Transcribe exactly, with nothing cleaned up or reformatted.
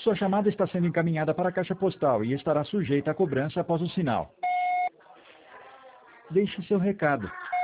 Sua chamada está sendo encaminhada para a caixa postal e estará sujeita a cobrança após o sinal. Deixe seu recado.